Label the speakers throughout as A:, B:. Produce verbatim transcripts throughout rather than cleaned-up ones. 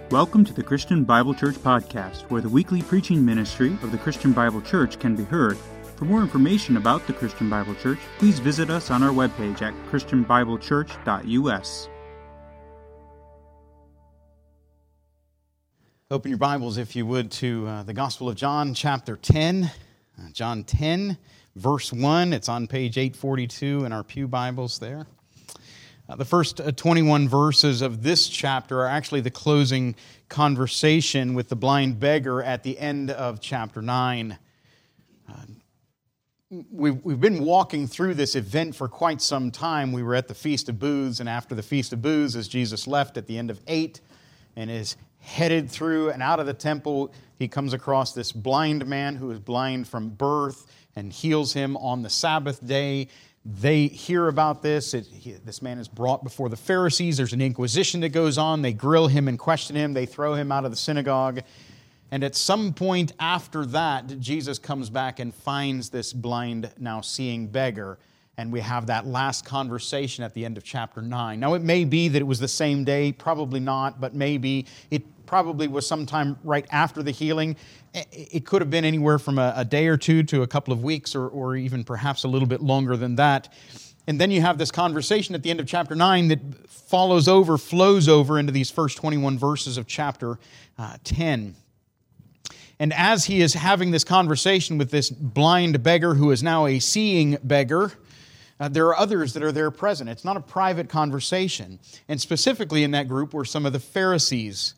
A: Welcome to the Christian Bible Church Podcast, where the weekly preaching ministry of the Christian Bible Church can be heard. For more information about the Christian Bible Church, please visit us on our webpage at christian bible church dot u s.
B: Open your Bibles, if you would, to uh, the Gospel of John, chapter ten. Uh, John ten, verse one. It's on page eight forty-two in our pew Bibles there. Uh, the first uh, twenty-one verses of this chapter are actually the closing conversation with the blind beggar at the end of chapter nine. Uh, we've, we've been walking through this event for quite some time. We were at the Feast of Booths, and after the Feast of Booths, as Jesus left at the end of eight and is headed through and out of the temple, he comes across this blind man who is blind from birth and heals him on the Sabbath day. They hear about this. It, he, this man is brought before the Pharisees. There's an inquisition that goes on. They grill him and question him. They throw him out of the synagogue. And at some point after that, Jesus comes back and finds this blind, now seeing beggar. And we have that last conversation at the end of chapter nine. Now, it may be that it was the same day, probably not, but maybe it probably was sometime right after the healing. It could have been anywhere from a, a day or two to a couple of weeks, or, or even perhaps a little bit longer than that. And then you have this conversation at the end of chapter nine that follows over, flows over into these first twenty-one verses of chapter uh, ten. And as he is having this conversation with this blind beggar who is now a seeing beggar, Uh, there are others that are there present. It's not a private conversation. And specifically in that group were some of the Pharisees.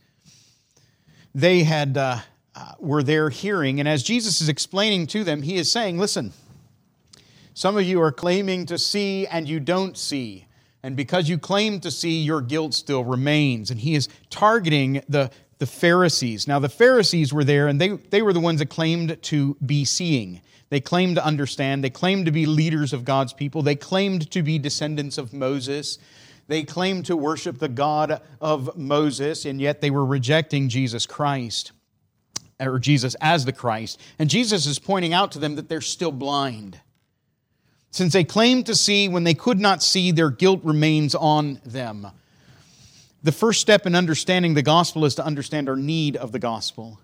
B: They had uh, uh, were there hearing, and as Jesus is explaining to them, he is saying, listen, some of you are claiming to see and you don't see. And because you claim to see, your guilt still remains. And he is targeting the, the Pharisees. Now the Pharisees were there, and they, they were the ones that claimed to be seeing. They claimed to understand. They claimed to be leaders of God's people. They claimed to be descendants of Moses. They claimed to worship the God of Moses, and yet they were rejecting Jesus Christ, or Jesus as the Christ. And Jesus is pointing out to them that they're still blind. Since they claimed to see when they could not see, their guilt remains on them. The first step in understanding the gospel is to understand our need of the gospel.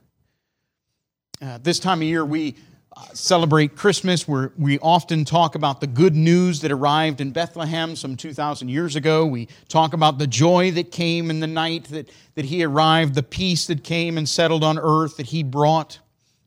B: Uh, this time of year, we celebrate Christmas, where we often talk about the good news that arrived in Bethlehem some two thousand years ago. We talk about the joy that came in the night that, that he arrived, the peace that came and settled on earth that he brought.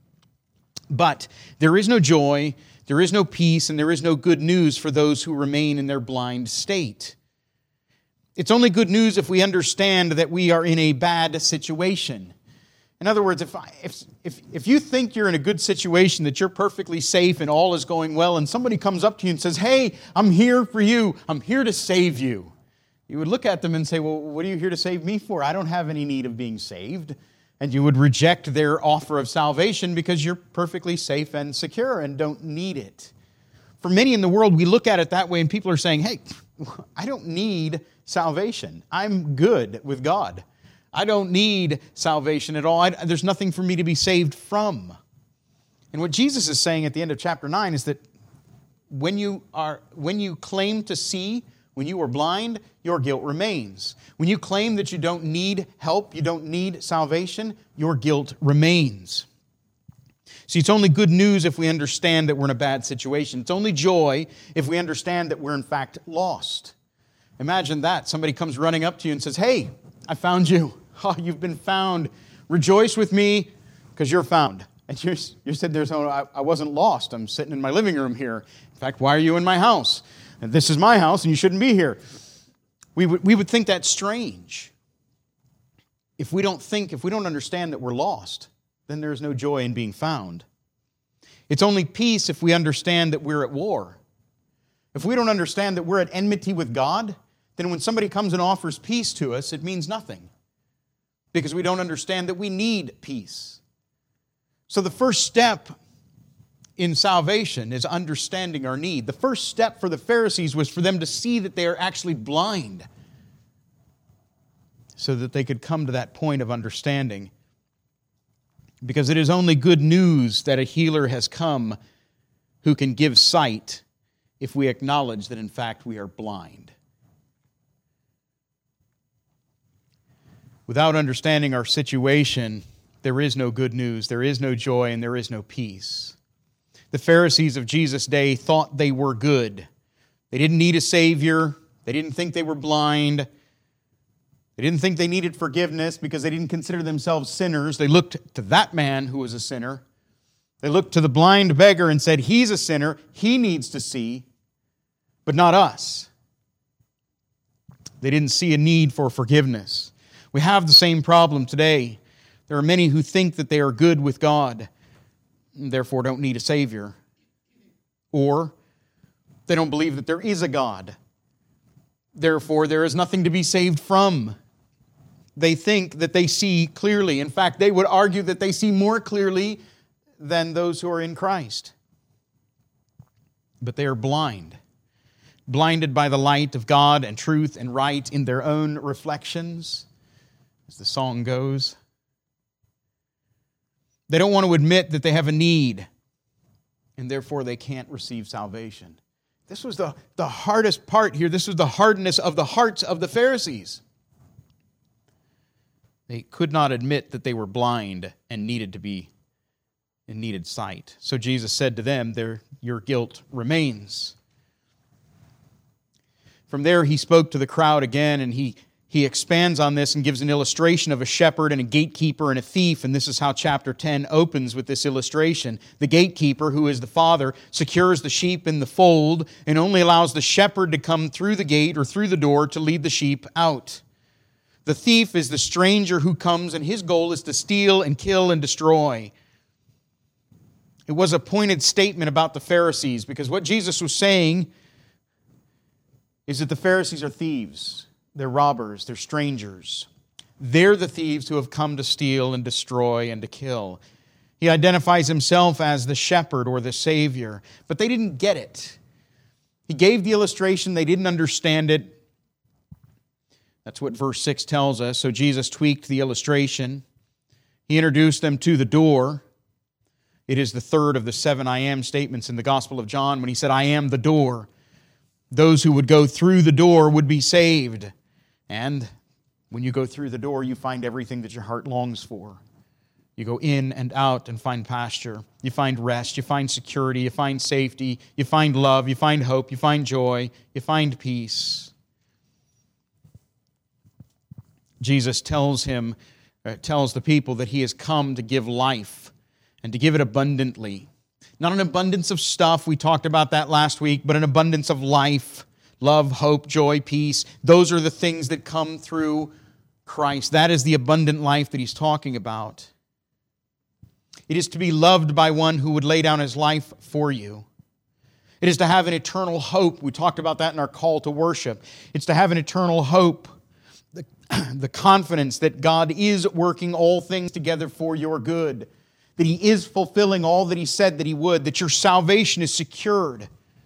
B: But there is no joy, there is no peace, and there is no good news for those who remain in their blind state. It's only good news if we understand that we are in a bad situation. In other words, if, I, if if if you think you're in a good situation, that you're perfectly safe and all is going well, and somebody comes up to you and says, hey, I'm here for you. I'm here to save you. You would look at them and say, well, what are you here to save me for? I don't have any need of being saved. And you would reject their offer of salvation because you're perfectly safe and secure and don't need it. For many in the world, we look at it that way, and people are saying, hey, I don't need salvation. I'm good with God. I don't need salvation at all. I, there's nothing for me to be saved from. And what Jesus is saying at the end of chapter nine is that when you are, when you claim to see, when you are blind, your guilt remains. When you claim that you don't need help, you don't need salvation, your guilt remains. See, it's only good news if we understand that we're in a bad situation. It's only joy if we understand that we're in fact lost. Imagine that. Somebody comes running up to you and says, hey, I found you. Oh, you've been found. Rejoice with me because you're found. And you you said, "There's no, I, I wasn't lost. I'm sitting in my living room here. In fact, why are you in my house? And this is my house and you shouldn't be here." We would, we would think that's strange. If we don't think, if we don't understand that we're lost, then there's no joy in being found. It's only peace if we understand that we're at war. If we don't understand that we're at enmity with God, then when somebody comes and offers peace to us, it means nothing. Because we don't understand that we need peace. So the first step in salvation is understanding our need. The first step for the Pharisees was for them to see that they are actually blind, so that they could come to that point of understanding. Because it is only good news that a healer has come who can give sight if we acknowledge that in fact we are blind. without understanding our situation, there is no good news, there is no joy, and there is no peace. The Pharisees of Jesus' day thought they were good. They didn't need a Savior. They didn't think they were blind. They didn't think they needed forgiveness because they didn't consider themselves sinners. They looked to that man who was a sinner. They looked to the blind beggar and said, he's a sinner, he needs to see, but not us. They didn't see a need for forgiveness. We have the same problem today. There are many who think that they are good with God, and therefore don't need a Savior. Or they don't believe that there is a God. Therefore, there is nothing to be saved from. They think that they see clearly. In fact, they would argue that they see more clearly than those who are in Christ. But they are blind, blinded by the light of God and truth and right in their own reflections, as the song goes. They don't want to admit that they have a need, and therefore they can't receive salvation. This was the, the hardest part here. This was the hardness of the hearts of the Pharisees. They could not admit that they were blind and needed to be and needed sight. So Jesus said to them, "There, your guilt remains." From there, he spoke to the crowd again, and he, he expands on this and gives an illustration of a shepherd and a gatekeeper and a thief. And this is how chapter ten opens with this illustration. The gatekeeper, who is the father, secures the sheep in the fold and only allows the shepherd to come through the gate or through the door to lead the sheep out. The thief is the stranger who comes, and his goal is to steal and kill and destroy. It was a pointed statement about the Pharisees, because what Jesus was saying is that the Pharisees are thieves. They're robbers. They're strangers. They're the thieves who have come to steal and destroy and to kill. He identifies himself as the shepherd or the Savior, but they didn't get it. He gave the illustration. They didn't understand it. That's what verse six tells us. So Jesus tweaked the illustration. He introduced them to the door. It is the third of the seven I am statements in the Gospel of John when he said, "I am the door." Those who would go through the door would be saved. And when you go through the door, you find everything that your heart longs for. You go in and out and find pasture. You find rest. You find security. You find safety. You find love. You find hope. You find joy. You find peace. Jesus tells him, uh, tells the people that he has come to give life and to give it abundantly. Not an abundance of stuff, we talked about that last week, but an abundance of life, love, hope, joy, peace. Those are the things that come through Christ. That is the abundant life that he's talking about. It is to be loved by one who would lay down his life for you. It is to have an eternal hope. We talked about that in our call to worship. It's to have an eternal hope, the, the confidence that God is working all things together for your good, that he is fulfilling all that he said that he would, that your salvation is secured.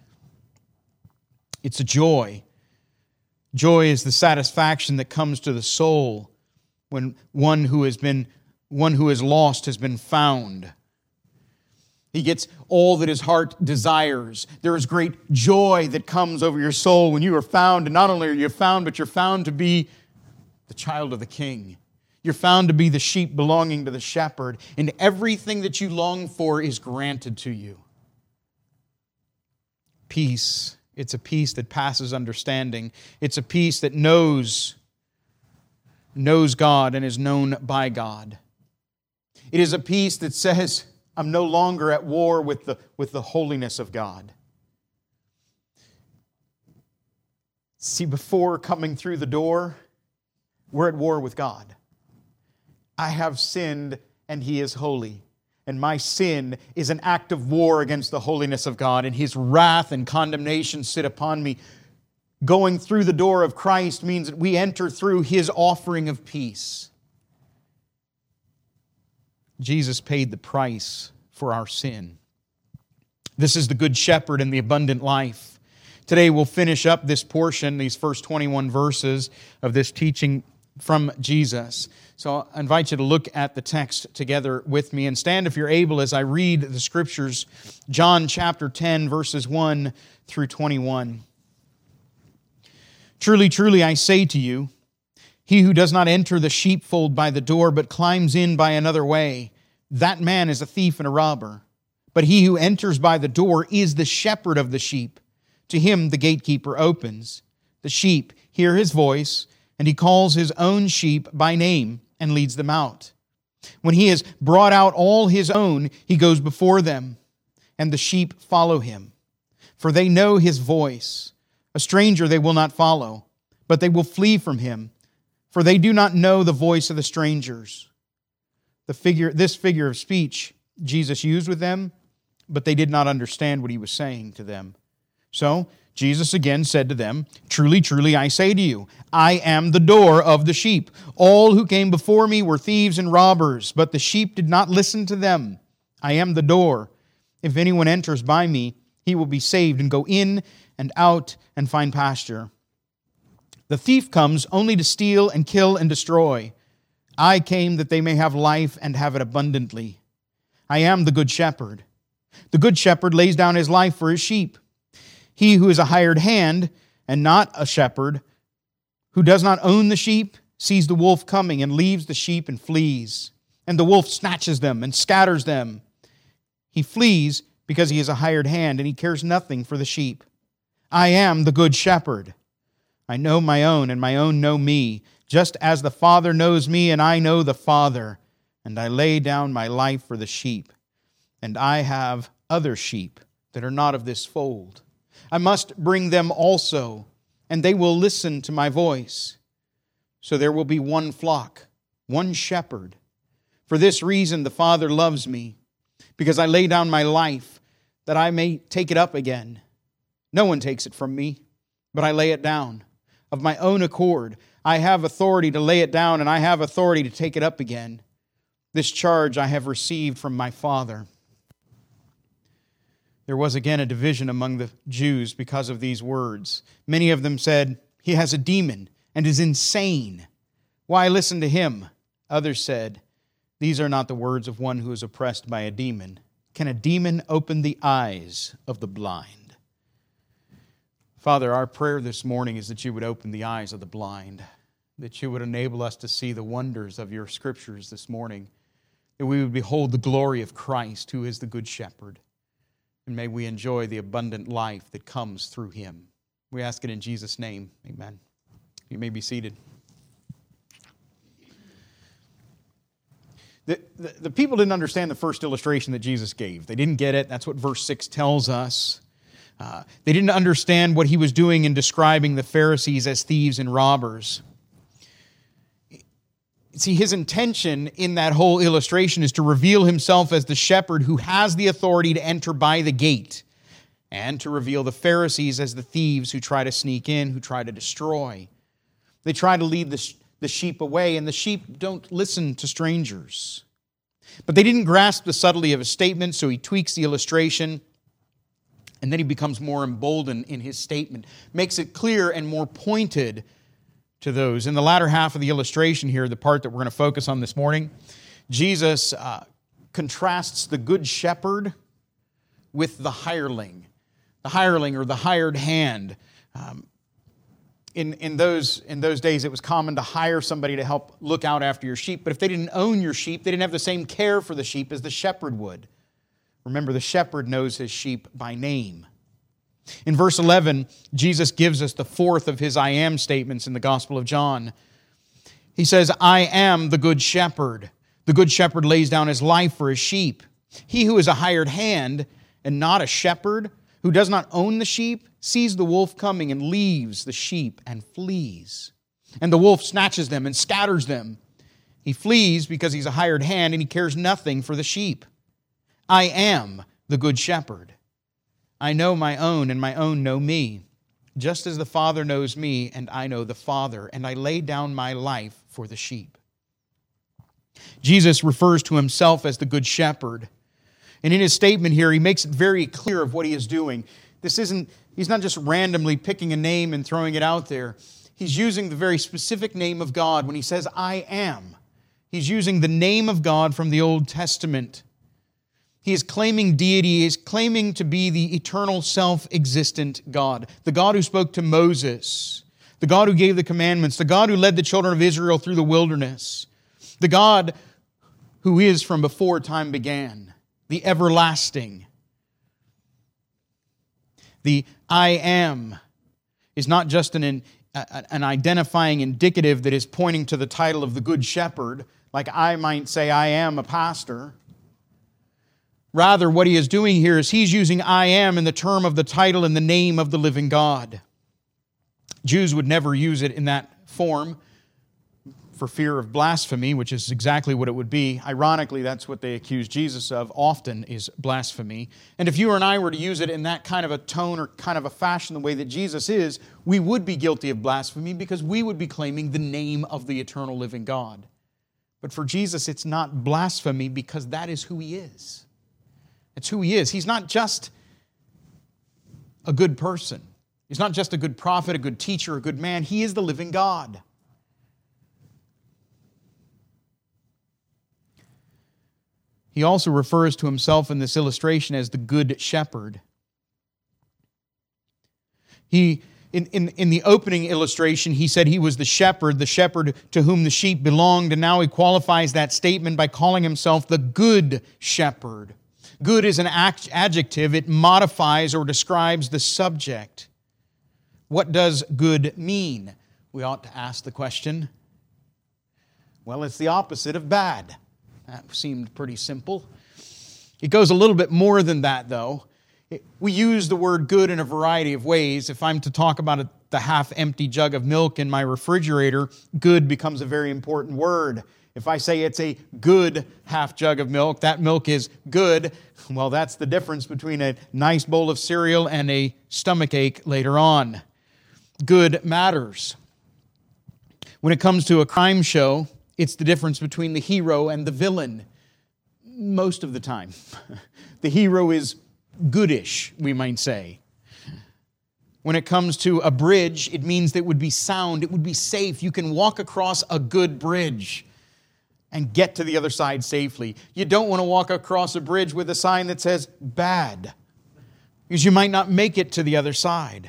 B: It's a joy. Joy is the satisfaction that comes to the soul when one who has been, one who is lost has been found. He gets all that his heart desires. There is great joy that comes over your soul when you are found. And not only are you found, but you're found to be the child of the King. You're found to be the sheep belonging to the shepherd, and everything that you long for is granted to you. Peace. It's a peace that passes understanding. It's a peace that knows, knows God and is known by God. It is a peace that says, I'm no longer at war with the, with the holiness of God. See, before coming through the door, we're at war with God. I have sinned and He is holy. And my sin is an act of war against the holiness of God, and His wrath and condemnation sit upon me. Going through the door of Christ means that we enter through His offering of peace. Jesus paid the price for our sin. This is the Good Shepherd and the abundant life. Today we'll finish up this portion, these first twenty-one verses of this teaching from Jesus. So I invite you to look at the text together with me and stand if you're able as I read the Scriptures. John chapter ten, verses one through twenty-one. Truly, truly, I say to you, He who does not enter the sheepfold by the door, but climbs in by another way, that man is a thief and a robber. But he who enters by the door is the shepherd of the sheep. To him the gatekeeper opens. The sheep hear his voice, and he calls his own sheep by name and leads them out. When he has brought out all his own, he goes before them, and the sheep follow him. For they know his voice. A stranger they will not follow, but they will flee from him, for they do not know the voice of the strangers. The figure, this figure of speech Jesus used with them, but they did not understand what he was saying to them. So Jesus again said to them, "Truly, truly, I say to you, I am the door of the sheep. All who came before me were thieves and robbers, but the sheep did not listen to them. I am the door. If anyone enters by me, he will be saved and go in and out and find pasture. The thief comes only to steal and kill and destroy. I came that they may have life and have it abundantly. I am the good shepherd. The good shepherd lays down his life for his sheep. He who is a hired hand and not a shepherd, who does not own the sheep, sees the wolf coming and leaves the sheep and flees. And the wolf snatches them and scatters them. He flees because he is a hired hand and he cares nothing for the sheep. I am the good shepherd. I know my own, and my own know me, just as the Father knows me, and I know the Father. And I lay down my life for the sheep. And I have other sheep that are not of this fold. I must bring them also, and they will listen to my voice. So there will be one flock, one shepherd. For this reason the Father loves me, because I lay down my life, that I may take it up again. No one takes it from me, but I lay it down. Of my own accord, I have authority to lay it down, and I have authority to take it up again. This charge I have received from my Father." There was again a division among the Jews because of these words. Many of them said, "He has a demon and is insane. Why listen to him?" Others said, "These are not the words of one who is oppressed by a demon. Can a demon open the eyes of the blind?" Father, our prayer this morning is that you would open the eyes of the blind, that you would enable us to see the wonders of your Scriptures this morning, that we would behold the glory of Christ, who is the Good Shepherd, and may we enjoy the abundant life that comes through him. We ask it in Jesus' name. Amen. You may be seated. The, the, the people didn't understand the first illustration that Jesus gave. They didn't get it. That's what verse six tells us. Uh, they didn't understand what he was doing in describing the Pharisees as thieves and robbers. See, his intention in that whole illustration is to reveal himself as the shepherd who has the authority to enter by the gate, and to reveal the Pharisees as the thieves who try to sneak in, who try to destroy. They try to lead the, the sheep away, and the sheep don't listen to strangers. But they didn't grasp the subtlety of his statement, so he tweaks the illustration, and then he becomes more emboldened in his statement, makes it clear and more pointed to those. In the latter half of the illustration here, the part that we're going to focus on this morning, Jesus uh, contrasts the good shepherd with the hireling. The hireling, or the hired hand. Um, in, in, those, in those days, it was common to hire somebody to help look out after your sheep, but if they didn't own your sheep, they didn't have the same care for the sheep as the shepherd would. Remember, the shepherd knows his sheep by name. In verse eleven, Jesus gives us the fourth of his I am statements in the Gospel of John. He says, "I am the good shepherd. The good shepherd lays down his life for his sheep. He who is a hired hand and not a shepherd, who does not own the sheep, sees the wolf coming and leaves the sheep and flees. And the wolf snatches them and scatters them. He flees because he's a hired hand and he cares nothing for the sheep. I am the good shepherd. I know my own, and my own know me, just as the Father knows me, and I know the Father, and I lay down my life for the sheep." Jesus refers to himself as the good shepherd. And in his statement here, he makes it very clear of what he is doing. This isn't, he's not just randomly picking a name and throwing it out there. He's using the very specific name of God when he says, "I am." He's using the name of God from the Old Testament. He is claiming deity. He is claiming to be the eternal, self-existent God. The God who spoke to Moses. The the God who gave the commandments, the God who led the children of Israel through the wilderness, the God who is from before time began, the everlasting. The I am is not just an, an identifying indicative that is pointing to the title of the Good Shepherd, like I might say I am a pastor. Rather, what he is doing here is he's using I am in the term of the title and the name of the living God. Jews would never use it in that form for fear of blasphemy, which is exactly what it would be. Ironically, that's what they accuse Jesus of often, is blasphemy. And if you or I were to use it in that kind of a tone or kind of a fashion, the way that Jesus is, we would be guilty of blasphemy because we would be claiming the name of the eternal living God. But for Jesus, it's not blasphemy because that is who He is. It's who He is. He's not just a good person. He's not just a good prophet, a good teacher, a good man. He is the living God. He also refers to Himself in this illustration as the Good Shepherd. He, in, in, in the opening illustration, He said He was the shepherd, the shepherd to whom the sheep belonged, and now He qualifies that statement by calling Himself the Good Shepherd. Good is an adjective. It modifies or describes the subject. What does good mean? We ought to ask the question. Well, it's the opposite of bad. That seemed pretty simple. It goes a little bit more than that, though. It, we use the word good in a variety of ways. If I'm to talk about a, the half-empty jug of milk in my refrigerator, good becomes a very important word. If I say it's a good half jug of milk, that milk is good, well, that's the difference between a nice bowl of cereal and a stomachache later on. Good matters. When it comes to a crime show, it's the difference between the hero and the villain most of the time. The hero is goodish, we might say. When it comes to a bridge, it means that it would be sound, it would be safe. You can walk across a good bridge and get to the other side safely. You don't want to walk across a bridge with a sign that says bad, because you might not make it to the other side.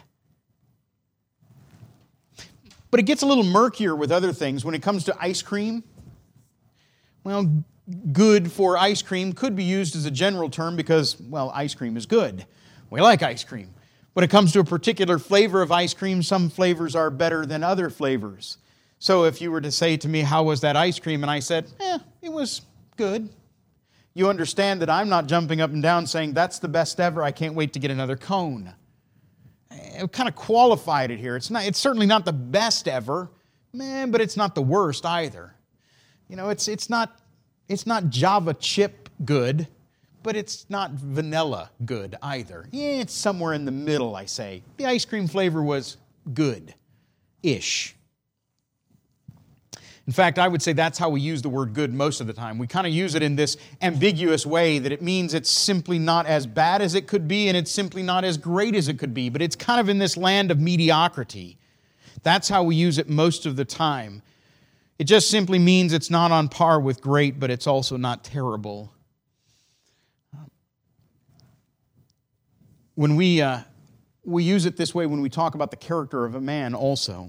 B: But it gets a little murkier with other things. When it comes to ice cream, well, good for ice cream could be used as a general term because, well, ice cream is good. We like ice cream. When it comes to a particular flavor of ice cream, some flavors are better than other flavors. So if you were to say to me, how was that ice cream? And I said, eh, it was good. You understand that I'm not jumping up and down saying, that's the best ever, I can't wait to get another cone. I've kind of qualified it here. It's not. It's certainly not the best ever, man, but it's not the worst either. You know, it's it's not it's not Java chip good, but it's not vanilla good either. Yeah, it's somewhere in the middle, I say. The ice cream flavor was good-ish. In fact, I would say that's how we use the word good most of the time. We kind of use it in this ambiguous way that it means it's simply not as bad as it could be and it's simply not as great as it could be, but it's kind of in this land of mediocrity. That's how we use it most of the time. It just simply means it's not on par with great, but it's also not terrible. When we, uh, we use it this way when we talk about the character of a man also.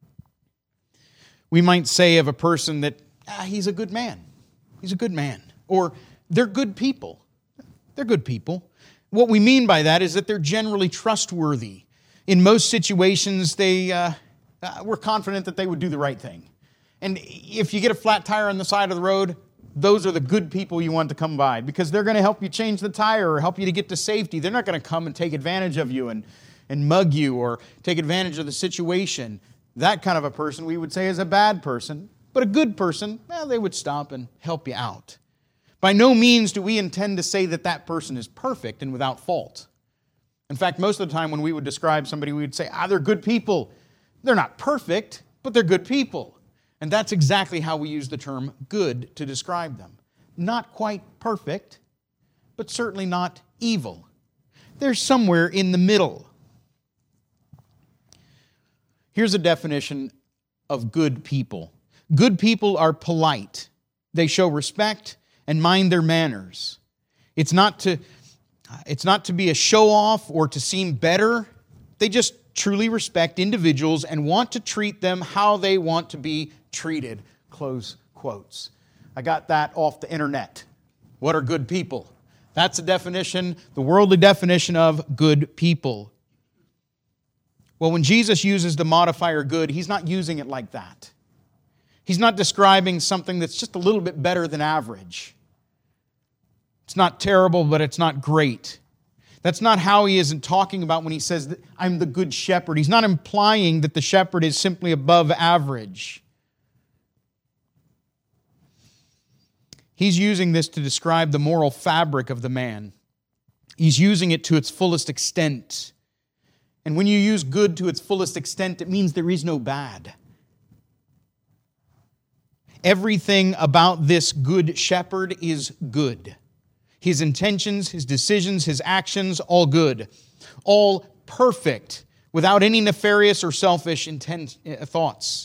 B: We might say of a person that, ah, he's a good man. He's a good man. Or they're good people. They're good people. What we mean by that is that they're generally trustworthy. In most situations, they uh, uh, we're confident that they would do the right thing. And if you get a flat tire on the side of the road, those are the good people you want to come by because they're going to help you change the tire or help you to get to safety. They're not going to come and take advantage of you and, and mug you or take advantage of the situation. That kind of a person we would say is a bad person, but a good person, well, they would stop and help you out. By no means do we intend to say that that person is perfect and without fault. In fact, most of the time when we would describe somebody, we would say, ah, they're good people. They're not perfect, but they're good people. And that's exactly how we use the term good to describe them. Not quite perfect, but certainly not evil. They're somewhere in the middle. Here's a definition of good people. Good people are polite. They show respect and mind their manners. It's not to, it's not to be a show-off or to seem better. They just truly respect individuals and want to treat them how they want to be treated. Close quotes. I got that off the internet. What are good people? That's a definition, the worldly definition of good people. Well, when Jesus uses the modifier good, He's not using it like that. He's not describing something that's just a little bit better than average. It's not terrible, but it's not great. That's not how He isn't talking about when He says that I'm the good shepherd. He's not implying that the shepherd is simply above average. He's using this to describe the moral fabric of the man. He's using it to its fullest extent. And when you use good to its fullest extent, it means there is no bad. Everything about this good shepherd is good. His intentions, His decisions, His actions, all good. All perfect, without any nefarious or selfish intent, uh, thoughts.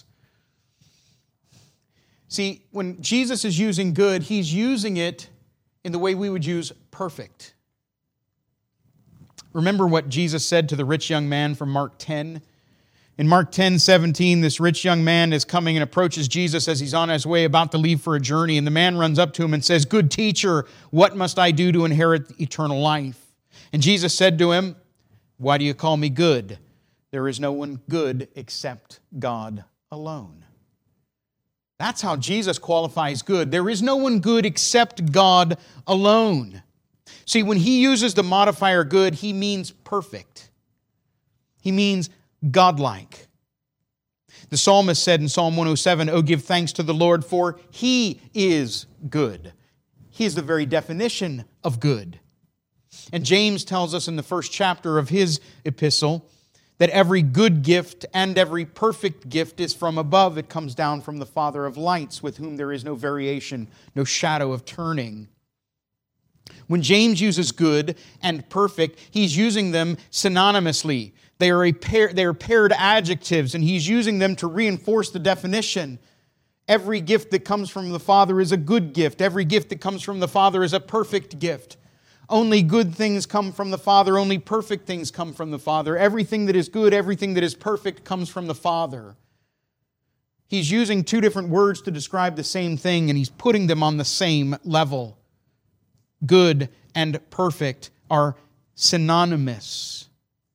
B: See, when Jesus is using good, He's using it in the way we would use perfect. Remember what Jesus said to the rich young man from Mark ten? In Mark ten seventeen, this rich young man is coming and approaches Jesus as he's on his way about to leave for a journey. And the man runs up to him and says, "Good teacher, what must I do to inherit eternal life?" And Jesus said to him, "Why do you call me good? There is no one good except God alone." That's how Jesus qualifies good. There is no one good except God alone. See, when He uses the modifier good, He means perfect. He means godlike. The psalmist said in Psalm one oh seven, "Oh, give thanks to the Lord, for He is good." He is the very definition of good. And James tells us in the first chapter of his epistle that every good gift and every perfect gift is from above. It comes down from the Father of lights, with whom there is no variation, no shadow of turning. When James uses good and perfect, he's using them synonymously. They are, a pair, they are paired adjectives, and he's using them to reinforce the definition. Every gift that comes from the Father is a good gift. Every gift that comes from the Father is a perfect gift. Only good things come from the Father. Only perfect things come from the Father. Everything that is good, everything that is perfect comes from the Father. He's using two different words to describe the same thing, and he's putting them on the same level. Good and perfect are synonymous.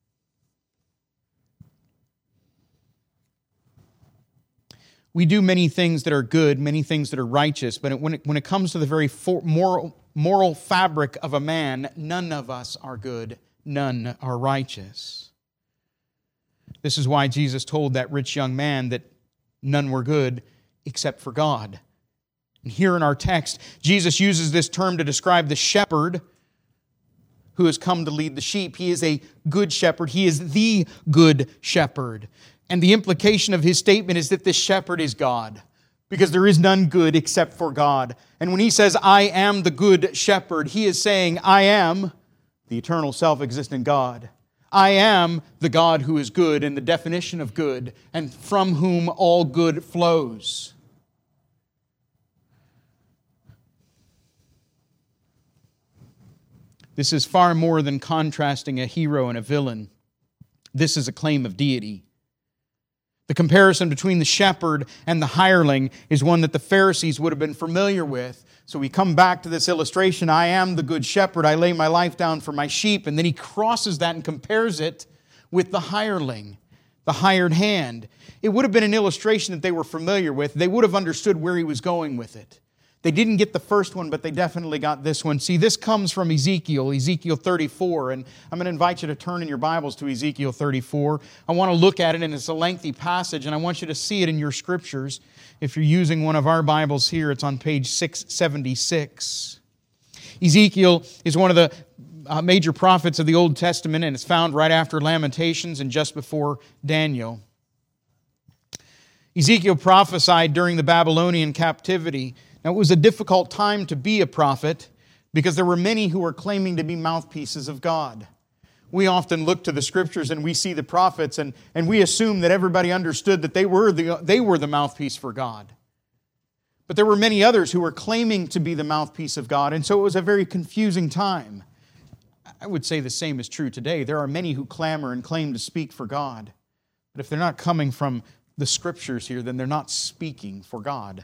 B: We do many things that are good, many things that are righteous, but when it, when it comes to the very for, moral, moral fabric of a man, none of us are good, none are righteous. This is why Jesus told that rich young man that none were good except for God. And here in our text, Jesus uses this term to describe the shepherd who has come to lead the sheep. He is a good shepherd. He is the good shepherd. And the implication of his statement is that this shepherd is God, because there is none good except for God. And when he says, "I am the good shepherd," he is saying, I am the eternal self-existent God. I am the God who is good in the definition of good, and from whom all good flows. This is far more than contrasting a hero and a villain. This is a claim of deity. The comparison between the shepherd and the hireling is one that the Pharisees would have been familiar with. So we come back to this illustration, I am the good shepherd, I lay my life down for my sheep, and then he crosses that and compares it with the hireling, the hired hand. It would have been an illustration that they were familiar with. They would have understood where he was going with it. They didn't get the first one, but they definitely got this one. See, this comes from Ezekiel, Ezekiel thirty-four, and I'm going to invite you to turn in your Bibles to Ezekiel thirty-four. I want to look at it, and it's a lengthy passage, and I want you to see it in your scriptures. If you're using one of our Bibles here, it's on page six seventy-six. Ezekiel is one of the uh, major prophets of the Old Testament, and it's found right after Lamentations and just before Daniel. Ezekiel prophesied during the Babylonian captivity. Now, it was a difficult time to be a prophet because there were many who were claiming to be mouthpieces of God. We often look to the Scriptures and we see the prophets and, and we assume that everybody understood that they were, the, they were the mouthpiece for God. But there were many others who were claiming to be the mouthpiece of God, and so it was a very confusing time. I would say the same is true today. There are many who clamor and claim to speak for God. But if they're not coming from the Scriptures here, then they're not speaking for God.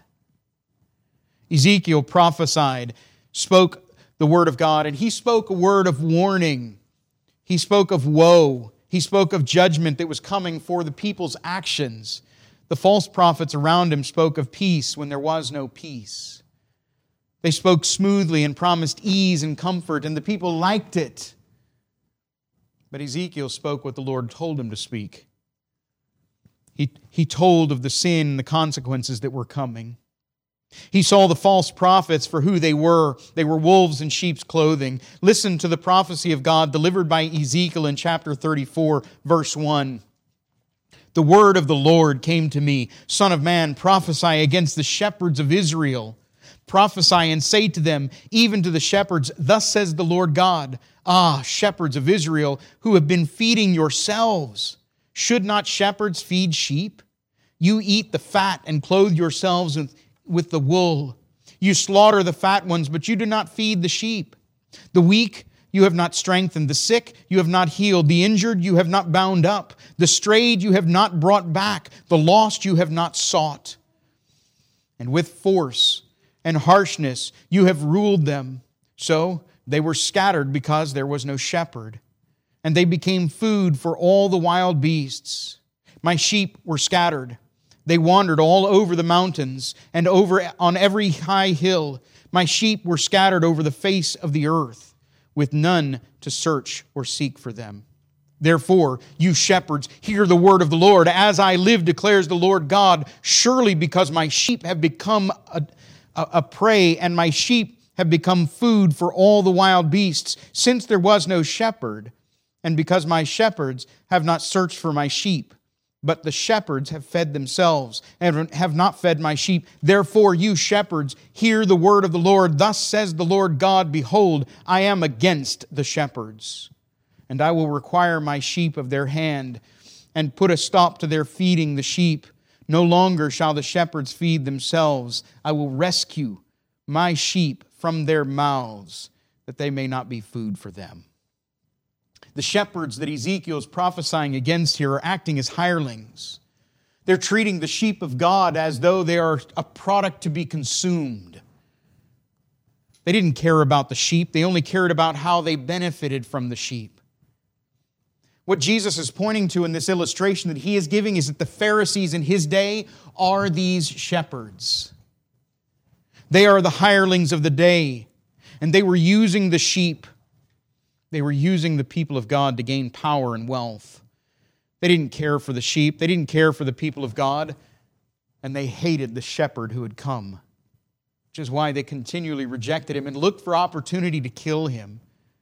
B: Ezekiel prophesied, spoke the word of God, and he spoke a word of warning. He spoke of woe. He spoke of judgment that was coming for the people's actions. The false prophets around him spoke of peace when there was no peace. They spoke smoothly and promised ease and comfort, and the people liked it. But Ezekiel spoke what the Lord told him to speak. He, he told of the sin and the consequences that were coming. He saw the false prophets for who they were. They were wolves in sheep's clothing. Listen to the prophecy of God delivered by Ezekiel in chapter thirty-four, verse one. The word of the Lord came to me, Son of man, prophesy against the shepherds of Israel. Prophesy and say to them, even to the shepherds, thus says the Lord God, ah, shepherds of Israel, who have been feeding yourselves. Should not shepherds feed sheep? You eat the fat and clothe yourselves with, with the wool. You slaughter the fat ones, but you do not feed the sheep. The weak you have not strengthened, the sick you have not healed, the injured you have not bound up, the strayed you have not brought back, the lost you have not sought. And with force and harshness you have ruled them. So they were scattered because there was no shepherd, and they became food for all the wild beasts. My sheep were scattered. They wandered all over the mountains and over on every high hill. My sheep were scattered over the face of the earth, with none to search or seek for them. Therefore, you shepherds, hear the word of the Lord. As I live, declares the Lord God, surely because my sheep have become a, a, a prey, and my sheep have become food for all the wild beasts, since there was no shepherd, and because my shepherds have not searched for my sheep, but the shepherds have fed themselves and have not fed my sheep. Therefore, you shepherds, hear the word of the Lord. Thus says the Lord God, behold, I am against the shepherds, and I will require my sheep of their hand, and put a stop to their feeding the sheep. No longer shall the shepherds feed themselves. I will rescue my sheep from their mouths, that they may not be food for them. The shepherds that Ezekiel is prophesying against here are acting as hirelings. They're treating the sheep of God as though they are a product to be consumed. They didn't care about the sheep. They only cared about how they benefited from the sheep. What Jesus is pointing to in this illustration that he is giving is that the Pharisees in his day are these shepherds. They are the hirelings of the day, and they were using the sheep. They were using the people of God to gain power and wealth. They didn't care for the sheep. They didn't care for the people of God. And they hated the shepherd who had come, which is why they continually rejected him and looked for opportunity to kill him.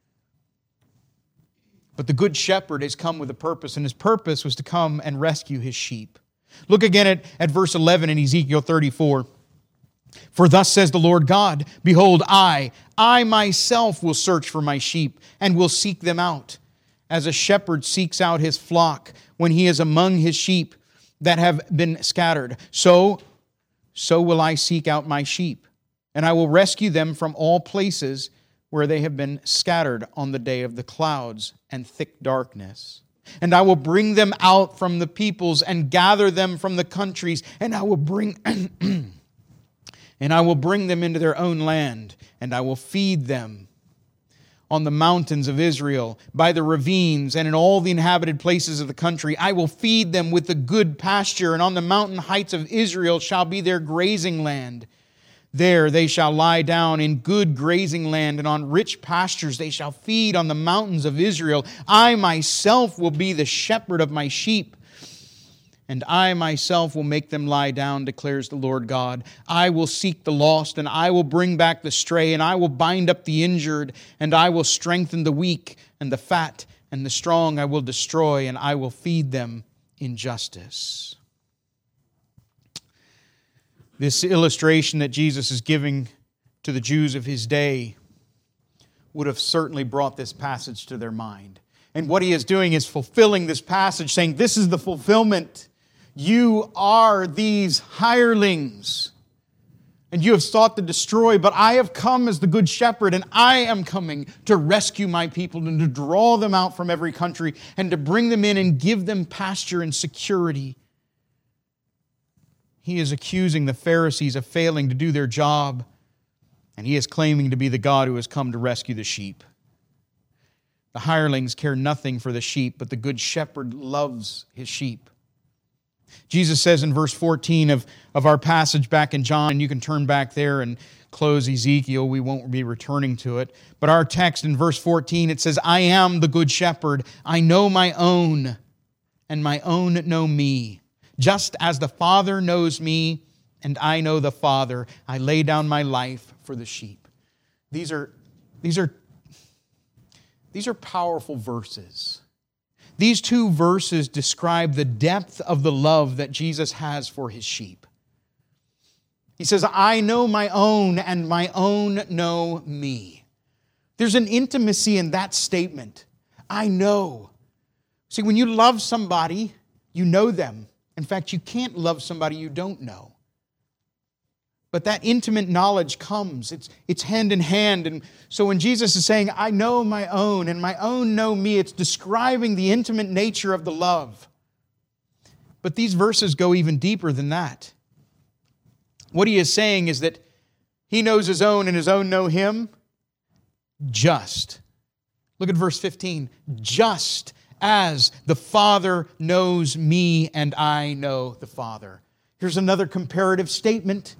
B: But the good shepherd has come with a purpose, and his purpose was to come and rescue his sheep. Look again at, at verse eleven in Ezekiel thirty-four. For thus says the Lord God, behold, I, I myself will search for my sheep and will seek them out, as a shepherd seeks out his flock when he is among his sheep that have been scattered. So, so will I seek out my sheep, and I will rescue them from all places where they have been scattered on the day of the clouds and thick darkness. And I will bring them out from the peoples and gather them from the countries, and I will bring... And I will bring them into their own land, and I will feed them on the mountains of Israel, by the ravines, and in all the inhabited places of the country. I will feed them with the good pasture, and on the mountain heights of Israel shall be their grazing land. There they shall lie down in good grazing land, and on rich pastures they shall feed on the mountains of Israel. I myself will be the shepherd of my sheep, and I myself will make them lie down, declares the Lord God. I will seek the lost, and I will bring back the stray, and I will bind up the injured, and I will strengthen the weak, and the fat and the strong I will destroy, and I will feed them in justice. This illustration that Jesus is giving to the Jews of his day would have certainly brought this passage to their mind. And what he is doing is fulfilling this passage, saying, this is the fulfillment. You are these hirelings, and you have sought to destroy, but I have come as the good shepherd, and I am coming to rescue my people and to draw them out from every country and to bring them in and give them pasture and security. He is accusing the Pharisees of failing to do their job, and he is claiming to be the God who has come to rescue the sheep. The hirelings care nothing for the sheep, but the good shepherd loves his sheep. Jesus says in verse fourteen of, of our passage back in John, and you can turn back there and close Ezekiel, we won't be returning to it. But our text in verse fourteen, it says, I am the good shepherd. I know my own, and my own know me. Just as the Father knows me, and I know the Father, I lay down my life for the sheep. These are, these are, these are powerful verses. These two verses describe the depth of the love that Jesus has for his sheep. He says, I know my own, and my own know me. There's an intimacy in that statement. I know. See, when you love somebody, you know them. In fact, you can't love somebody you don't know. But that intimate knowledge comes. It's, it's hand in hand. And so when Jesus is saying, I know my own, and my own know me, it's describing the intimate nature of the love. But these verses go even deeper than that. What he is saying is that he knows his own, and his own know him just. Look at verse fifteen. Just as the Father knows me, and I know the Father. Here's another comparative statement.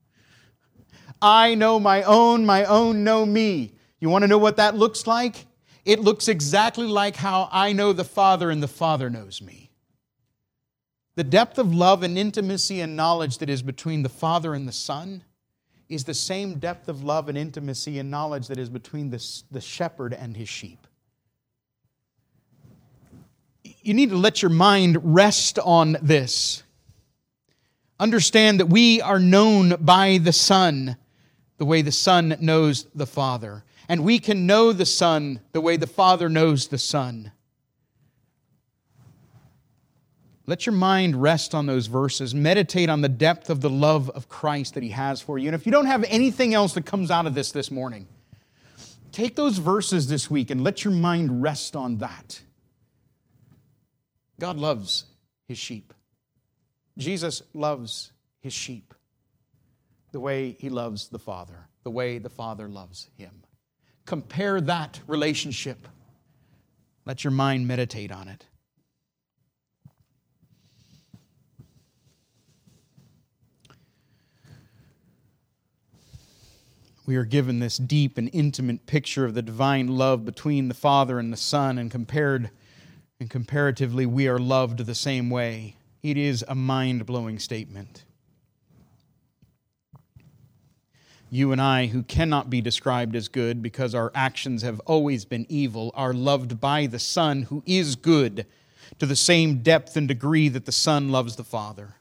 B: I know my own, my own know me. You want to know what that looks like? It looks exactly like how I know the Father and the Father knows me. The depth of love and intimacy and knowledge that is between the Father and the Son is the same depth of love and intimacy and knowledge that is between the, the shepherd and his sheep. You need to let your mind rest on this. Understand that we are known by the Son the way the Son knows the Father. And we can know the Son the way the Father knows the Son. Let your mind rest on those verses. Meditate on the depth of the love of Christ that He has for you. And if you don't have anything else that comes out of this this morning, take those verses this week and let your mind rest on that. God loves His sheep. Jesus loves His sheep the way He loves the Father, the way the Father loves Him. Compare that relationship. Let your mind meditate on it. We are given this deep and intimate picture of the divine love between the Father and the Son, and compared and comparatively, we are loved the same way. It is a mind-blowing statement. You and I, who cannot be described as good because our actions have always been evil, are loved by the Son who is good to the same depth and degree that the Son loves the Father.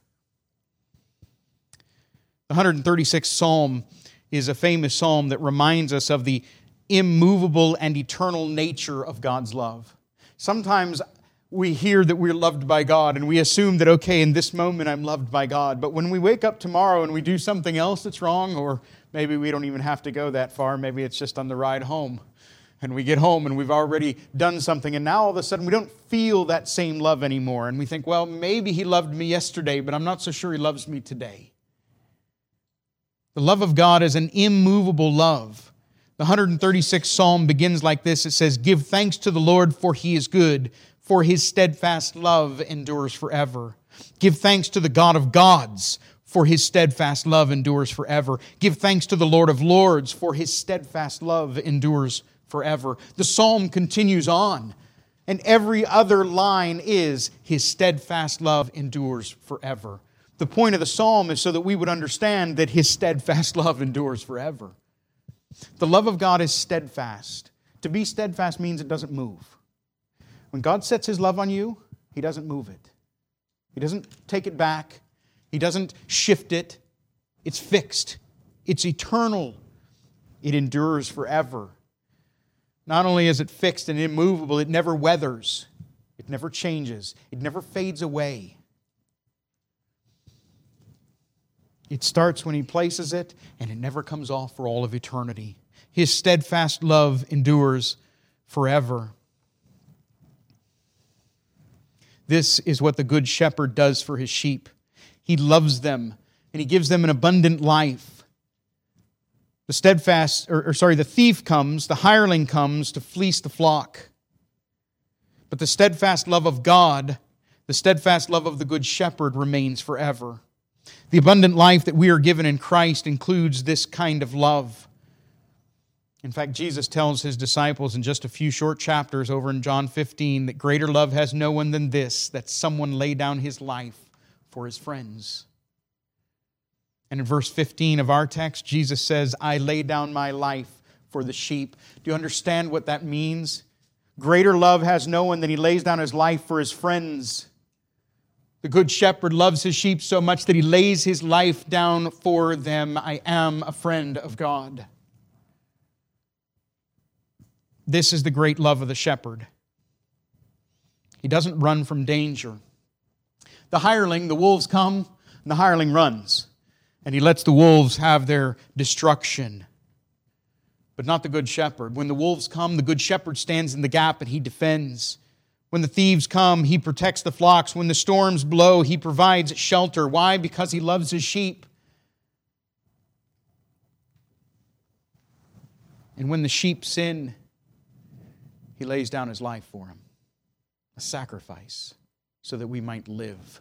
B: The one hundred thirty-sixth Psalm is a famous psalm that reminds us of the immovable and eternal nature of God's love. Sometimes we hear that we're loved by God and we assume that, okay, in this moment I'm loved by God. But when we wake up tomorrow and we do something else that's wrong, or maybe we don't even have to go that far, maybe it's just on the ride home, and we get home and we've already done something, and now all of a sudden we don't feel that same love anymore. And we think, well, maybe He loved me yesterday, but I'm not so sure He loves me today. The love of God is an immovable love. The one hundred thirty-sixth Psalm begins like this. It says, "Give thanks to the Lord, for He is good, for His steadfast love endures forever. Give thanks to the God of gods, for His steadfast love endures forever. Give thanks to the Lord of lords, for His steadfast love endures forever." The psalm continues on, and every other line is, His steadfast love endures forever. The point of the psalm is so that we would understand that His steadfast love endures forever. The love of God is steadfast. To be steadfast means it doesn't move. When God sets His love on you, He doesn't move it. He doesn't take it back. He doesn't shift it. It's fixed. It's eternal. It endures forever. Not only is it fixed and immovable, it never weathers. It never changes. It never fades away. It starts when He places it, and it never comes off for all of eternity. His steadfast love endures forever. This is what the Good Shepherd does for His sheep. He loves them, and He gives them an abundant life. The steadfast, or, or sorry, the thief comes, the hireling comes to fleece the flock. But the steadfast love of God, the steadfast love of the Good Shepherd remains forever. The abundant life that we are given in Christ includes this kind of love. In fact, Jesus tells His disciples in just a few short chapters over in John fifteen that greater love has no one than this, that someone lay down his life for his friends. And in verse fifteen of our text, Jesus says, I lay down my life for the sheep. Do you understand what that means? Greater love has no one than He lays down His life for His friends. The Good Shepherd loves His sheep so much that He lays His life down for them. I am a friend of God. This is the great love of the shepherd. He doesn't run from danger. The hireling, the wolves come, and the hireling runs. And he lets the wolves have their destruction. But not the Good Shepherd. When the wolves come, the Good Shepherd stands in the gap and He defends. When the thieves come, He protects the flocks. When the storms blow, He provides shelter. Why? Because He loves His sheep. And when the sheep sin, He lays down His life for them. A sacrifice so that we might live.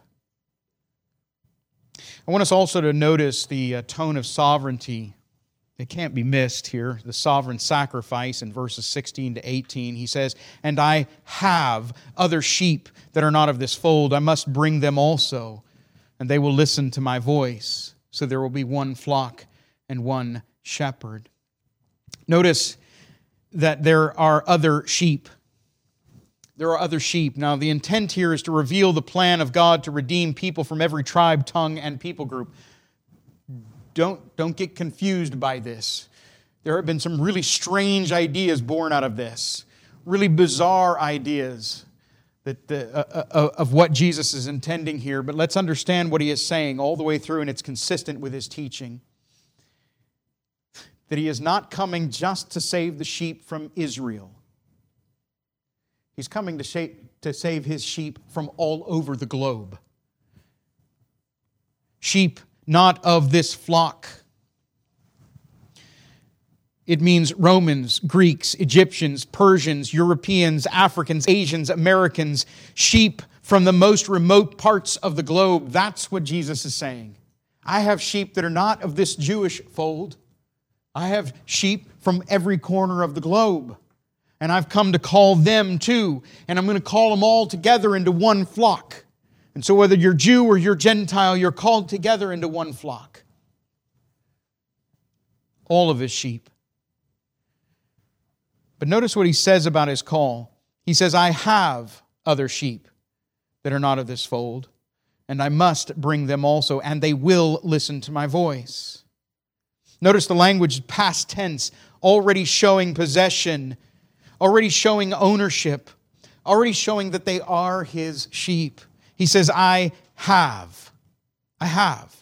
B: I want us also to notice the uh, tone of sovereignty. It can't be missed here. The sovereign sacrifice in verses sixteen to eighteen. He says, and I have other sheep that are not of this fold. I must bring them also, and they will listen to my voice. So there will be one flock and one shepherd. Notice that there are other sheep. There are other sheep. Now, the intent here is to reveal the plan of God to redeem people from every tribe, tongue, and people group. Don't, don't get confused by this. There have been some really strange ideas born out of this. Really bizarre ideas that the, uh, uh, of what Jesus is intending here. But let's understand what He is saying all the way through, and it's consistent with His teaching. That He is not coming just to save the sheep from Israel. He's coming to save, to save His sheep from all over the globe. Sheep not of this flock. It means Romans, Greeks, Egyptians, Persians, Europeans, Africans, Asians, Americans, sheep from the most remote parts of the globe. That's what Jesus is saying. I have sheep that are not of this Jewish fold. I have sheep from every corner of the globe. And I've come to call them too. And I'm going to call them all together into one flock. And so whether you're Jew or you're Gentile, you're called together into one flock. All of His sheep. But notice what He says about His call. He says, I have other sheep that are not of this fold, and I must bring them also, and they will listen to my voice. Notice the language, past tense, already showing possession, already showing ownership, already showing that they are His sheep. He says, I have. I have.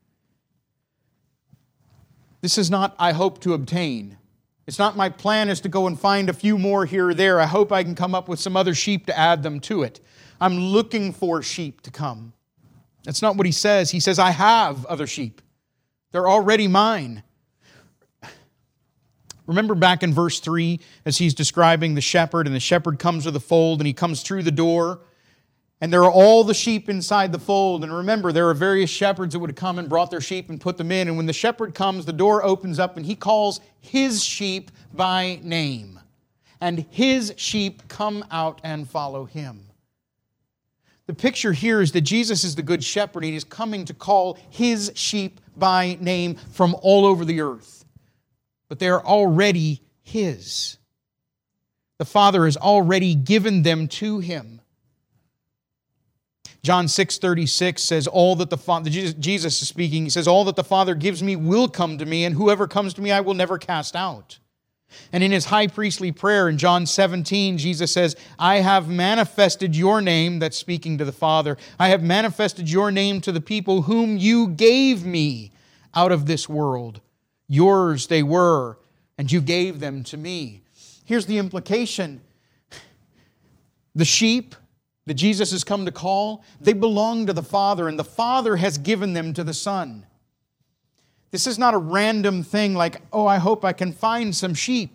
B: This is not, I hope to obtain. It's not my plan is to go and find a few more here or there. I hope I can come up with some other sheep to add them to it. I'm looking for sheep to come. That's not what He says. He says, I have other sheep. They're already mine. Remember back in verse three, as He's describing the shepherd, and the shepherd comes to the fold, and he comes through the door, and there are all the sheep inside the fold. And remember, there are various shepherds that would have come and brought their sheep and put them in. And when the shepherd comes, the door opens up, and he calls his sheep by name. And his sheep come out and follow him. The picture here is that Jesus is the good shepherd, and He is coming to call His sheep by name from all over the earth. But they are already His. The Father has already given them to Him. John six thirty-six says, all that the Father, Jesus is speaking, He says, all that the Father gives me will come to me, and whoever comes to me I will never cast out. And in his high priestly prayer in John seventeen, Jesus says, I have manifested your name, that's speaking to the Father, I have manifested your name to the people whom you gave me out of this world. Yours they were, and you gave them to me. Here's the implication. The sheep that Jesus has come to call, they belong to the Father, and the Father has given them to the Son. This is not a random thing like, oh, I hope I can find some sheep.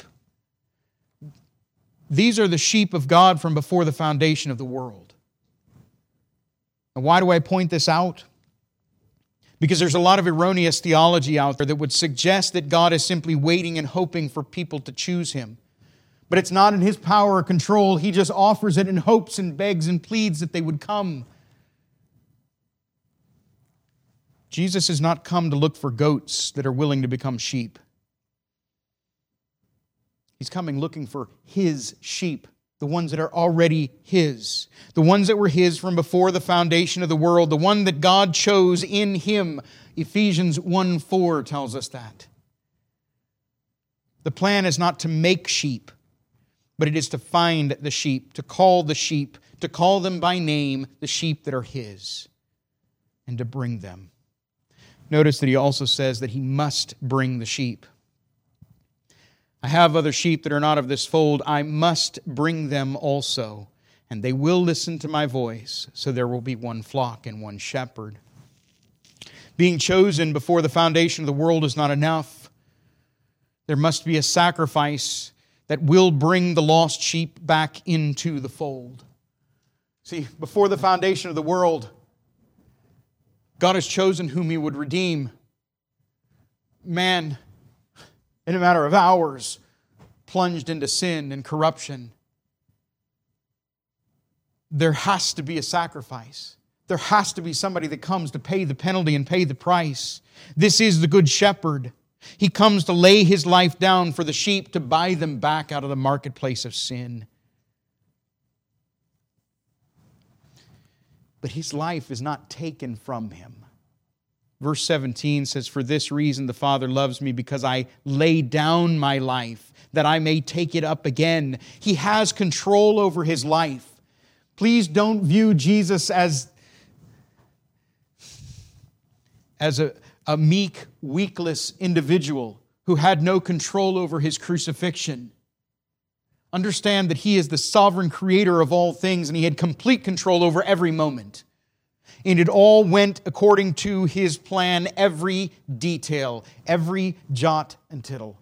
B: These are the sheep of God from before the foundation of the world. And why do I point this out? Because there's a lot of erroneous theology out there that would suggest that God is simply waiting and hoping for people to choose Him. But it's not in His power or control. He just offers it in hopes and begs and pleads that they would come. Jesus has not come to look for goats that are willing to become sheep. He's coming looking for His sheep, the ones that are already His, the ones that were His from before the foundation of the world, the one that God chose in Him. Ephesians one four tells us that. The plan is not to make sheep, but it is to find the sheep, to call the sheep, to call them by name, the sheep that are His, and to bring them. Notice that He also says that He must bring the sheep. I have other sheep that are not of this fold. I must bring them also, and they will listen to my voice, so there will be one flock and one shepherd. Being chosen before the foundation of the world is not enough. There must be a sacrifice that will bring the lost sheep back into the fold. See, before the foundation of the world, God has chosen whom He would redeem. Man, in a matter of hours, plunged into sin and corruption. There has to be a sacrifice. There has to be somebody that comes to pay the penalty and pay the price. This is the Good Shepherd. He comes to lay His life down for the sheep to buy them back out of the marketplace of sin. But His life is not taken from Him. Verse seventeen says, for this reason the Father loves me, because I lay down my life, that I may take it up again. He has control over His life. Please don't view Jesus as, as a, a meek, weakless individual who had no control over His crucifixion. Understand that He is the sovereign creator of all things, and He had complete control over every moment. And it all went according to His plan, every detail, every jot and tittle.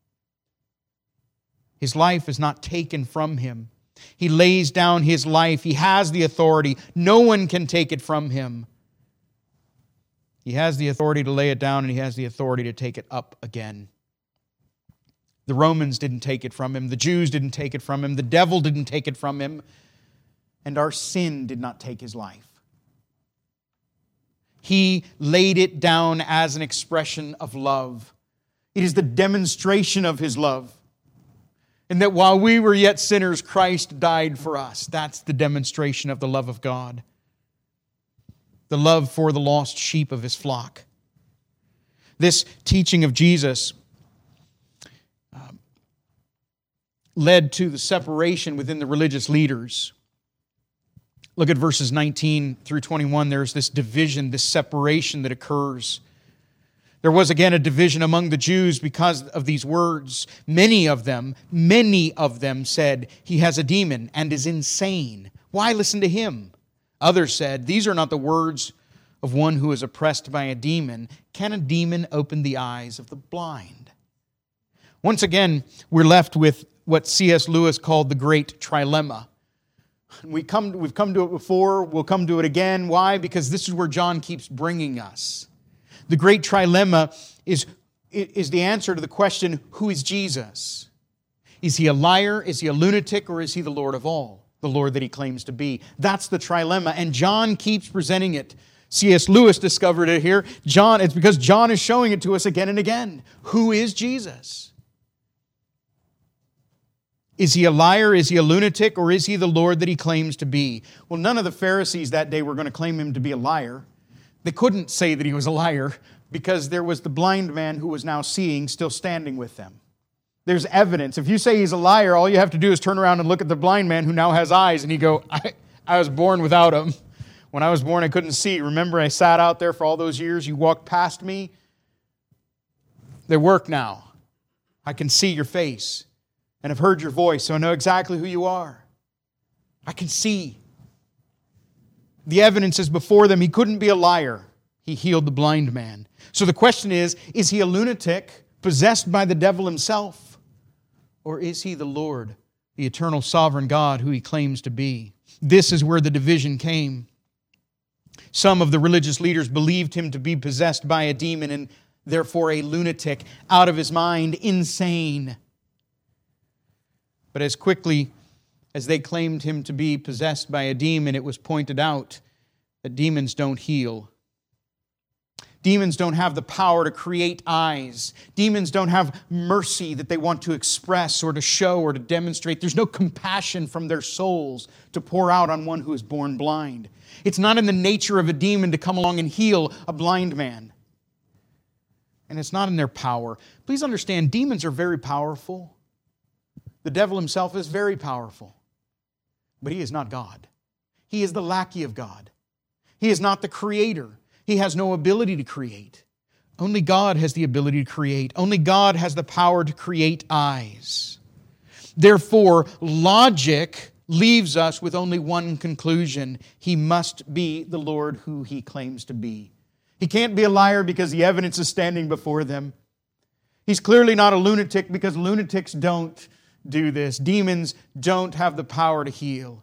B: His life is not taken from Him. He lays down His life. He has the authority. No one can take it from Him. He has the authority to lay it down, and He has the authority to take it up again. The Romans didn't take it from Him. The Jews didn't take it from Him. The devil didn't take it from Him. And our sin did not take His life. He laid it down as an expression of love. It is the demonstration of His love. And that while we were yet sinners, Christ died for us. That's the demonstration of the love of God. The love for the lost sheep of His flock. This teaching of Jesus uh, led to the separation within the religious leaders. Look at verses nineteen through twenty-one. There's this division, this separation that occurs. There was again a division among the Jews because of these words. Many of them, many of them said, He has a demon and is insane. Why listen to him? Others said, these are not the words of one who is oppressed by a demon. Can a demon open the eyes of the blind? Once again, we're left with what C S Lewis called the great trilemma. We come, we've come to it before, we'll come to it again. Why? Because this is where John keeps bringing us. The great trilemma is, is the answer to the question, who is Jesus? Is He a liar? Is He a lunatic? Or is He the Lord of all? The Lord that He claims to be. That's the trilemma, and John keeps presenting it. C S Lewis discovered it here. John, it's because John is showing it to us again and again. Who is Jesus? Is He a liar? Is He a lunatic? Or is He the Lord that He claims to be? Well, none of the Pharisees that day were going to claim Him to be a liar. They couldn't say that He was a liar because there was the blind man who was now seeing still standing with them. There's evidence. If you say he's a liar, all you have to do is turn around and look at the blind man who now has eyes, and you go, I, I was born without them. When I was born, I couldn't see. Remember, I sat out there for all those years. You walked past me. They work now. I can see your face, and I've heard your voice, so I know exactly who you are. I can see. The evidence is before them. He couldn't be a liar. He healed the blind man. So the question is, is he a lunatic possessed by the devil himself? Or is he the Lord, the eternal sovereign God who he claims to be? This is where the division came. Some of the religious leaders believed him to be possessed by a demon and therefore a lunatic, out of his mind, insane. But as quickly as they claimed him to be possessed by a demon, it was pointed out that demons don't heal. Demons don't have the power to create eyes. Demons don't have mercy that they want to express or to show or to demonstrate. There's no compassion from their souls to pour out on one who is born blind. It's not in the nature of a demon to come along and heal a blind man. And it's not in their power. Please understand, demons are very powerful. The devil himself is very powerful. But he is not God. He is the lackey of God. He is not the creator. He has no ability to create. Only God has the ability to create. Only God has the power to create eyes. Therefore, logic leaves us with only one conclusion. He must be the Lord who he claims to be. He can't be a liar because the evidence is standing before them. He's clearly not a lunatic because lunatics don't do this. Demons don't have the power to heal.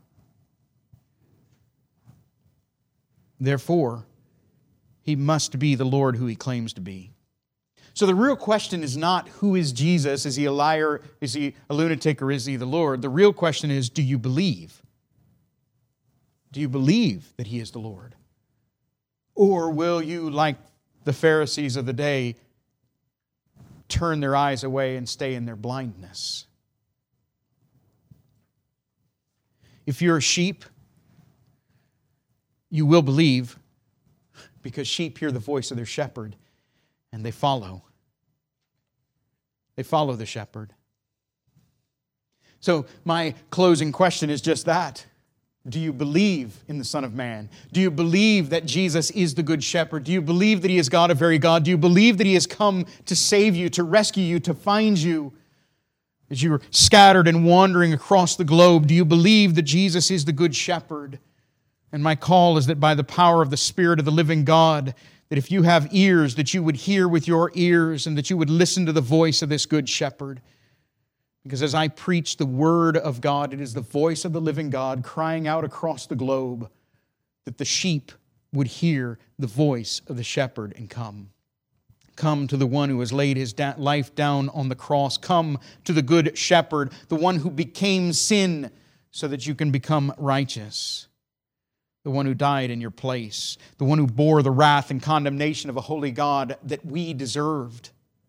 B: Therefore, he must be the Lord who he claims to be. So the real question is not who is Jesus? Is he a liar? Is he a lunatic? Or is he the Lord? The real question is, do you believe? Do you believe that he is the Lord? Or will you, like the Pharisees of the day, turn their eyes away and stay in their blindness? If you're a sheep, you will believe, because sheep hear the voice of their shepherd and they follow. They follow the shepherd. So my closing question is just that. Do you believe in the Son of Man? Do you believe that Jesus is the Good Shepherd? Do you believe that He is God, a very God? Do you believe that He has come to save you, to rescue you, to find you as you are scattered and wandering across the globe? Do you believe that Jesus is the Good Shepherd? And my call is that by the power of the Spirit of the living God, that if you have ears, that you would hear with your ears and that you would listen to the voice of this Good Shepherd. Because as I preach the Word of God, it is the voice of the living God crying out across the globe that the sheep would hear the voice of the shepherd and come. Come to the one who has laid his da- life down on the cross. Come to the Good Shepherd, the one who became sin so that you can become righteous. The one who died in your place. The one who bore the wrath and condemnation of a holy God that we deserved.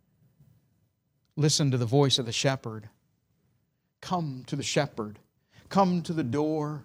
B: Listen to the voice of the shepherd. Come to the shepherd. Come to the door.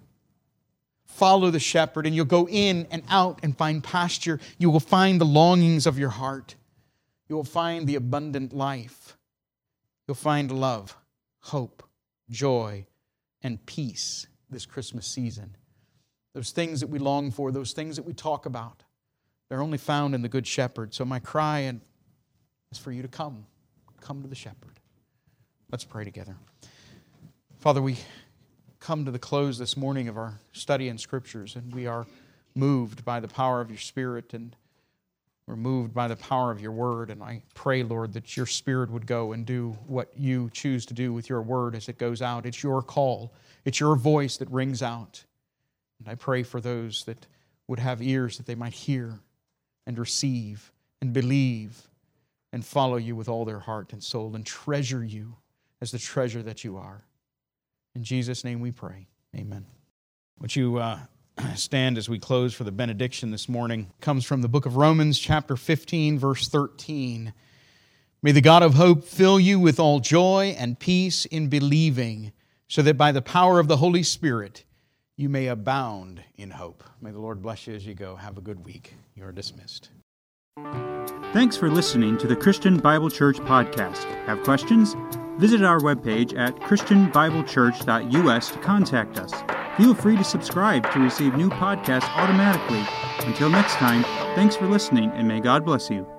B: Follow the shepherd, and you'll go in and out and find pasture. You will find the longings of your heart. You will find the abundant life. You'll find love, hope, joy, and peace this Christmas season. Those things that we long for, those things that we talk about, they're only found in the Good Shepherd. So my cry is for you to come. Come to the shepherd. Let's pray together. Father, we come to the close this morning of our study in Scriptures, and we are moved by the power of your Spirit, and we're moved by the power of your Word. And I pray, Lord, that your Spirit would go and do what you choose to do with your Word as it goes out. It's your call. It's your voice that rings out. And I pray for those that would have ears that they might hear and receive and believe and follow you with all their heart and soul and treasure you as the treasure that you are. In Jesus' name we pray. Amen. Would you uh, stand as we close for the benediction this morning? It comes from the book of Romans, chapter fifteen, verse thirteen. May the God of hope fill you with all joy and peace in believing, so that by the power of the Holy Spirit you may abound in hope. May the Lord bless you as you go. Have a good week. You are dismissed.
A: Thanks for listening to the Christian Bible Church podcast. Have questions? Visit our webpage at christian bible church dot u s to contact us. Feel free to subscribe to receive new podcasts automatically. Until next time, thanks for listening, and may God bless you.